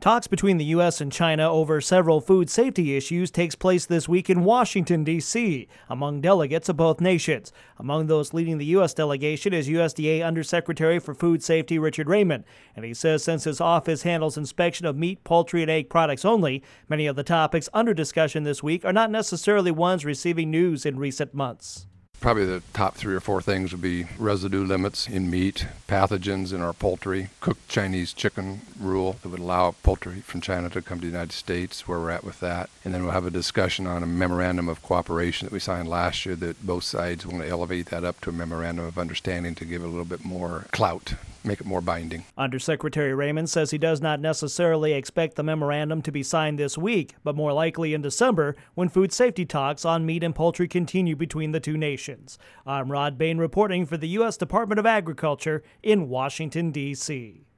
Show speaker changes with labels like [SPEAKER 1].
[SPEAKER 1] Talks between the U.S. and China over several food safety issues takes place this week in Washington, D.C., among delegates of both nations. Among those leading the U.S. delegation is USDA Undersecretary for Food Safety Richard Raymond, and he says since his office handles inspection of meat, poultry, and egg products only, many of the topics under discussion this week are not necessarily ones receiving news in recent months.
[SPEAKER 2] Probably the top 3 or 4 things would be residue limits in meat, pathogens in our poultry, cooked Chinese chicken rule that would allow poultry from China to come to the United States, where we're at with that. And then we'll have a discussion on a memorandum of cooperation that we signed last year that both sides want to elevate that up to a memorandum of understanding to give it a little bit more clout, make it more binding.
[SPEAKER 1] Undersecretary Raymond says he does not necessarily expect the memorandum to be signed this week, but more likely in December when food safety talks on meat and poultry continue between the two nations. I'm Rod Bain reporting for the U.S. Department of Agriculture in Washington, D.C.